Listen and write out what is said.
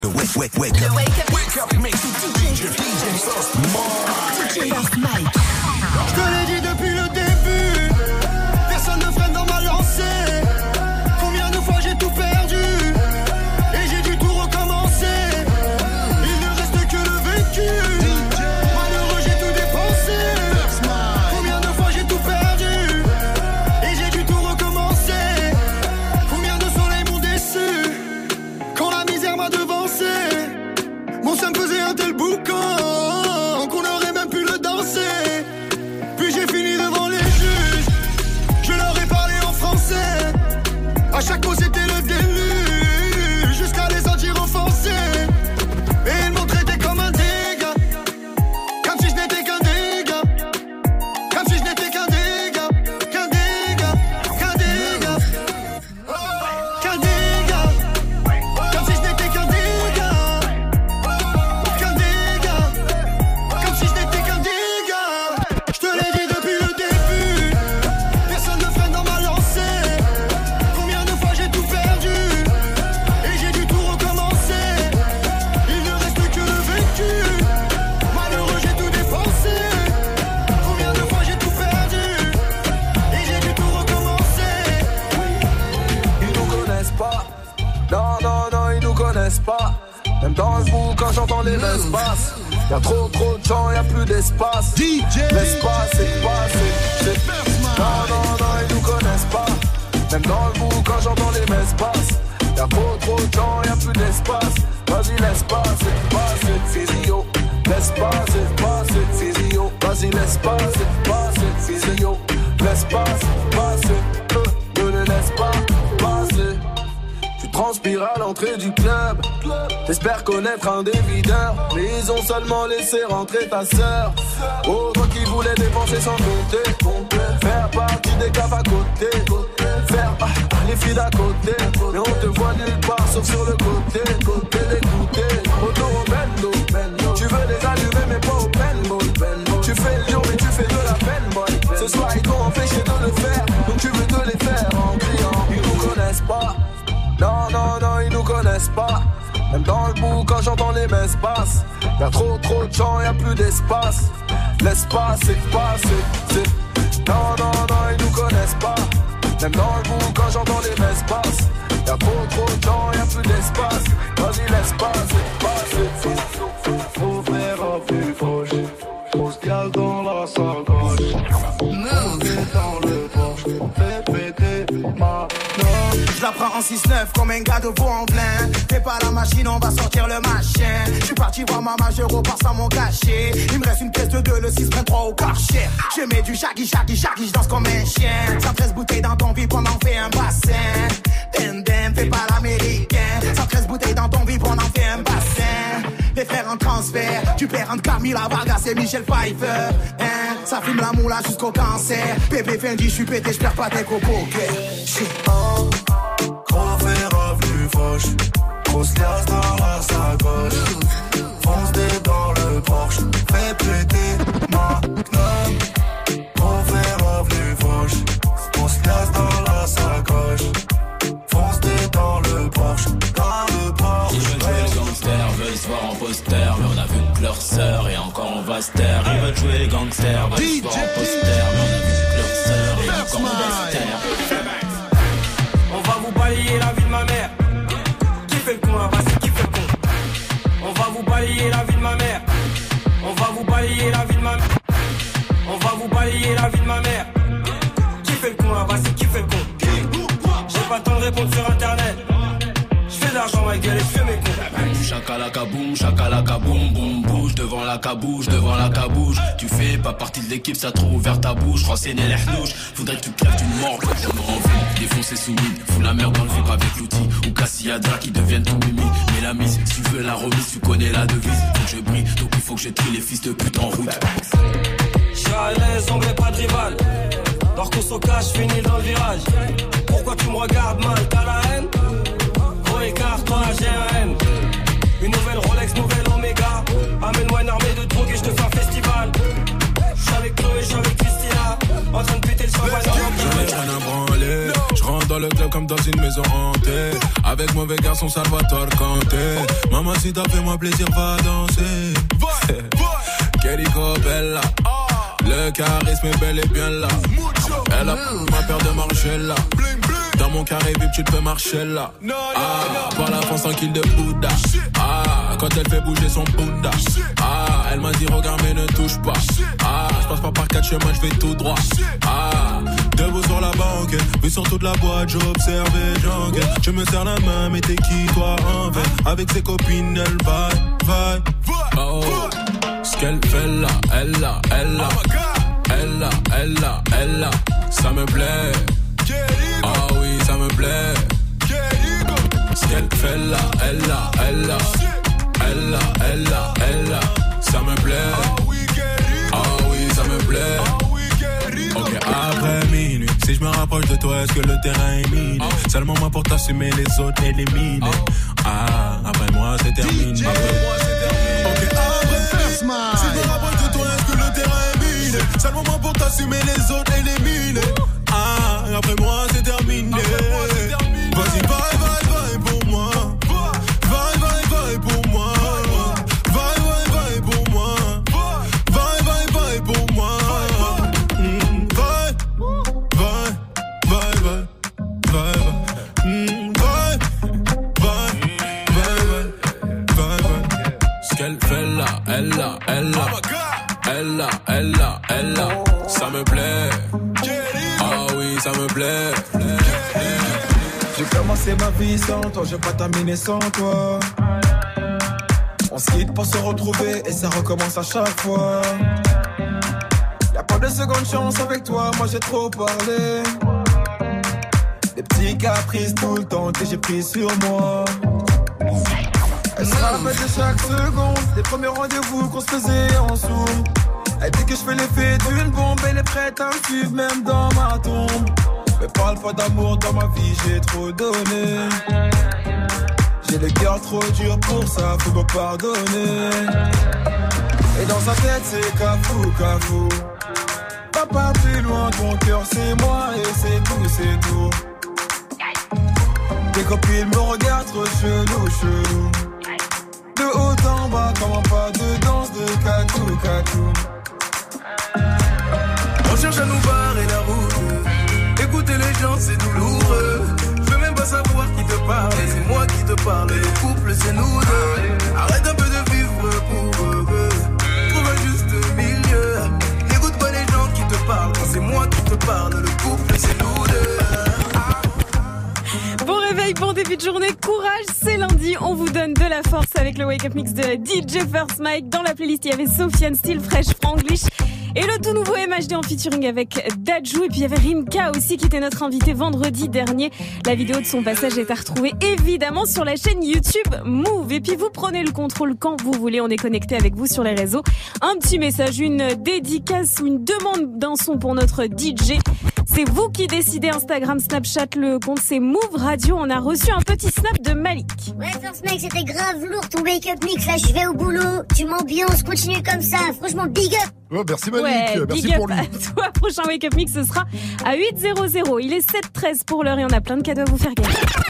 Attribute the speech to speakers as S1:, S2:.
S1: Wake up mix DJ Sauce Mike.
S2: Je te l'ai dit depuis le début, personne ne freine dans ma lancée. Combien de fois j'ai tout perdu et j'ai dû tout recommencer. Il ne reste que le vécu. Malheureux, j'ai tout dépensé. Combien de fois j'ai tout perdu et j'ai dû tout recommencer. Combien de soleils m'ont déçu quand la misère m'a devancé. Mon sein me faisait un tel boucan qu'on aurait même pu le danser. Puis j'ai fini devant les juges, je leur ai parlé en français. À chaque mot c'était le déluge, jusqu'à les sentir offensés. Et ils m'ont traité comme un dégât, comme si je n'étais qu'un dégât. Comme si je n'étais qu'un dégât, qu'un dégât, qu'un dégât, qu'un dégât. Comme si je n'étais qu'un dégât, qu'un dégât. Comme si je n'étais qu'un dégât. Je te l'ai dit depuis le début, personne ne freine dans ma lancée. Combien de fois j'ai tout perdu et j'ai dû tout recommencer. Il ne reste que le vécu. Malheureux, j'ai tout dépensé. Combien de fois j'ai tout perdu et j'ai dû tout recommencer.
S3: Ils nous connaissent pas. Non, non, non, ils nous connaissent pas. Même dans le bout quand j'entends les espaces. Y'a trop de gens, y'a plus d'espace. L'espace est passé. Non, non, non, ils nous connaissent pas. Même dans le bout quand j'entends les espaces. Y'a trop de gens, y'a plus d'espace. Vas-y, l'espace est passé. Physio. L'espace est passé. Physio. Vas-y, l'espace est passé. Physio. L'espace est passé. Ne le laisse pas passer. Tu transpires à l'entrée du club. T'espères connaître un des videurs, mais ils ont seulement laissé rentrer ta sœur. Oh, toi qui voulais dépenser sans compter, faire partie des caves à côté, faire les filles d'à côté. Mais on te voit nulle part sauf sur le côté d'écouter. Auto au bendo, tu veux les allumer mais pas au paintball. Tu fais le lion mais tu fais de la peine, boy. Ce soir ils t'ont empêché de le faire, donc tu veux te les faire en criant. Ils nous connaissent pas. Non, non, non, ils nous connaissent pas. Même dans le bout quand j'entends les messes basses. Y'a trop de gens, y'a plus d'espace. L'espace est passé. Non, non, non, ils nous connaissent pas. Même dans le bout quand j'entends les messes basses. Y'a trop de gens, y'a plus d'espace. Vas-y, l'espace est passé.
S4: Faut faire un plus proche. Grosse gale dans la sacoche. Monter dans le Porsche. Fais péter ma.
S2: Je la prends en 6-9 comme un gars de Vaux-en-Velin. Fais pas la machine, on va sortir le machin. Je suis parti voir ma majeure, repars sans mon cachet. Il me reste une pièce de 2, le 6-23 au Karcher. Je mets du shaggy, je danse comme un chien. 113 bouteilles dans ton vide, on en fait un bassin. Dem, fais pas l'américain. 113 bouteilles dans ton vide, on en fait un bassin. Les frères en transfert, tu perds entre Camila Vargas et Michel Pfeiffer. Hein, ça fume la moula jusqu'au cancer. Bébé Fendi, je suis pété, je perds pas tes cocos.
S4: Gros fait revenu fauche. Grosse liasse dans la sacoche. Fonce des dans le Porsche. Fais péter ma gnome. Gros fait revenu fauche. Grosse liasse dans la sacoche. Fonce des dans le Porsche. Dans le Porsche.
S5: Ils veulent jouer les gangsters, veulent se voir en poster. Mais on a vu que leur sœur et encore on va se taire. Ils veulent jouer les gangsters, veulent se voir en poster. Mais on a vu que leur sœur et encore on va se taire.
S6: On va vous balayer la vie de ma mère. Qui fait le con là-bas, c'est qui fait le con. On va vous balayer la vie de ma mère. On va vous balayer la vie de ma mère. On va vous balayer la vie de ma mère. Qui fait le con là-bas, c'est qui fait le con. J'ai pas le temps de répondre sur internet. Je fais de l'argent ma gueule et je fais mes cons.
S5: Chakalaka boum, boum, bouge devant la cabouche, Tu fais pas partie de l'équipe, ça a trop ouvert ta bouche. Renseigner les hnouches, faudrait que tu crèves d'une mort. Je me rends fou, défoncer sous weed, fous la merde dans le vibre avec l'outil. Ou Cassiadra qui deviennent tout mimi. Mais la mise, si tu veux la remise, tu connais la devise. Faut que je brille, donc il faut que je trie les fils de pute en route.
S6: J'suis à l'aise, on met pas de rival. Leur course au cash, finis dans le virage. Pourquoi tu me regardes mal, t'as la haine? Gros écart, toi j'ai un M. Une nouvelle Rolex, nouvelle Omega. Amène-moi une armée de drogue et je te fais un festival. J'suis avec Chloé, j'suis avec Christina. En train de péter le champagne.
S7: Je vais un branlé. Je rentre dans le club comme dans une maison hantée. Avec mauvais garçon Salvatore Kanté. Maman si t'as fait moi plaisir va danser. Querico Bella. Le charisme est bel et bien là. Elle a ma paire de Margiela. Dans mon carré VIP tu te peux marcher là. Par la France tranquille de Bouddha. Quand elle fait bouger son Bouddha. Elle m'a dit regarde mais ne touche pas. Je passe pas par 4 chemins, je vais tout droit. Debout sur la banque, vu sur toute la boîte, j'observe et j'enquête. Je me serre la main, mais t'es qui toi en fait? Avec ses copines, elle vaille. Oh, ce qu'elle fait là, elle là. Ça me plaît. Ah oui, ça me plaît. Ce qu'elle fait là, elle là. Ça me plaît. Ah oui, ça me plaît. Ok, après minuit, si je me rapproche de toi, est-ce que le terrain est miné? Seulement moi pour t'assumer, les autres éliminés. Après moi c'est terminé. Ok, après, si je me rapproche de toi, est-ce que le terrain est miné? Seulement moi pour t'assumer, les autres éliminés. Après moi c'est terminé. Vas-y, vaille pour moi. Vaille pour moi. Vaille pour moi. Vaille pour moi. Ce qu'elle fait là, elle là. Ça me plaît. Ah oui, ça me plaît.
S8: J'ai commencé ma vie sans toi, je vais pas terminer sans toi. On se quitte pour se retrouver et ça recommence à chaque fois. Y'a pas de seconde chance avec toi, moi j'ai trop parlé. Des petits caprices tout le temps que j'ai pris sur moi. Elle se rappelle de chaque seconde, des premiers rendez-vous qu'on se faisait en zoom. Elle dit que je fais l'effet d'une bombe, elle est prête à me suivre même dans ma tombe. Mais parle pas d'amour dans ma vie, j'ai trop donné. J'ai le cœur trop dur pour ça, faut me pardonner. Et dans sa tête c'est cafou. Papa plus loin, ton cœur c'est moi et c'est tout. Tes copines me regardent trop chelou. De haut en bas, comment pas de danse de catou.
S4: On cherche à nous barrer la route. Écouter les gens c'est douloureux. Je veux même pas savoir qui te parle. C'est moi qui te parle. Le couple c'est nous deux. Arrête un peu de vivre pour eux. Trouve un juste milieu. N'écoute pas les gens qui te parlent. C'est moi qui te parle. Le couple c'est nous deux.
S9: Bon réveil, bon début de journée, courage, c'est lundi, on vous donne de la force avec le Wake Up Mix de DJ First Mike. Dans la playlist, il y avait Sofiane, Still Fresh, Franglish et le tout nouveau MHD en featuring avec Dadju. Et puis il y avait Rimka aussi qui était notre invité vendredi dernier. La vidéo de son passage est à retrouver évidemment sur la chaîne YouTube Move. Et puis vous prenez le contrôle quand vous voulez, on est connecté avec vous sur les réseaux. Un petit message, une dédicace ou une demande d'un son pour notre DJ. C'est vous qui décidez, Instagram, Snapchat, le compte c'est Move Radio. On a reçu un petit snap de Malik.
S10: Ouais, First Mike, c'était grave lourd ton Wake Up Mix. Là, je vais au boulot, tu m'ambiances, continue comme ça. Franchement, big up.
S11: Oh, merci Malik, merci
S9: big
S11: pour
S9: up
S11: lui.
S9: à toi, prochain Wake Up Mix, ce sera à 8h00. Il est 7h13 pour l'heure et on a plein de cadeaux à vous faire gagner.